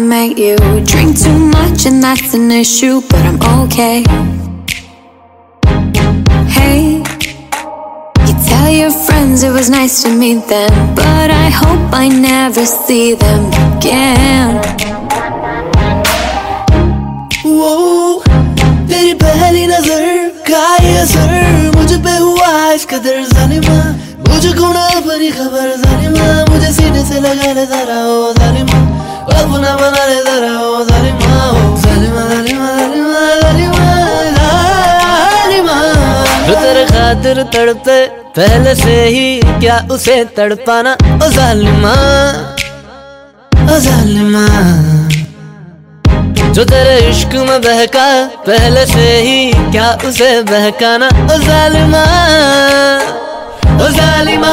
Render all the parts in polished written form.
met you. Drink too much and that's an issue, but I'm okay. Hey, you tell your friends it was nice to meet them, but I hope I never see them again. वो तेरी पहली नजर का ये असर मुझ पे हुआ इस कदर जालिमा, मुझको ना अपनी खबर जालिमा, मुझे सीने से लगा ले जरा ओ जालिमा, अपना बना ले जरा ओ जालिमा, ओ जालिमा जालिमा जालिमा जालिमा जालिमा। जो तेरे खातिर तड़पे पहले से ही क्या उसे तड़पाना ओ जालिमा, ओ जालिमा। जो तेरे इश्क में बहका पहले से ही क्या उसे बहकाना ओ जालिमा, ओ जालिमा।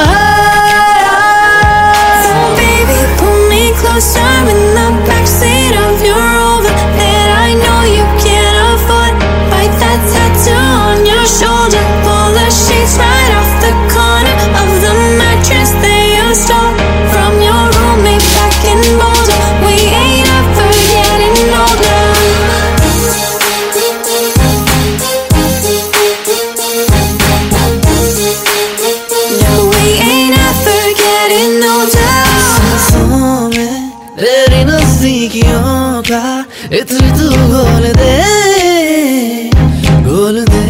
So baby, pull me closer in the backseat of your Rover that I know you can't afford. Bite that tattoo on your shoulder, pull the sheets right off the corner of the mattress that you stole from your roommate back in Boulder. We ain't ever getting older. No, we ain't ever getting older. सांसों में तेरी नजदीकियों का इत्र तू घोल दे, घोल दे।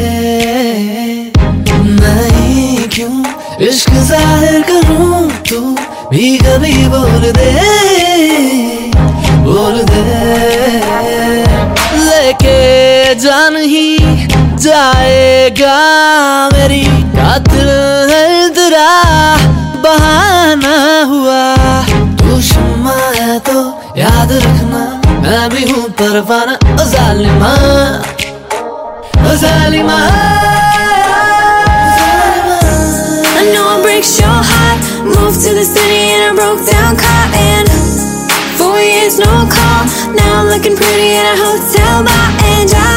मैं ही क्यों इश्क जाहिर करूं, तू भी कभी बोल दे, बोल दे। लेके जान ही जाएगा मेरी कातिल है तेरा बहाना हुआ। तू शम्मा है तो याद रखना मैं भी हूँ परवाना ओ जालिमा, ओ जालिमा। I know it breaks your heart. Moved to the city in a broke down car, and 4 years no call. Now I'm looking pretty in a hotel bar, and I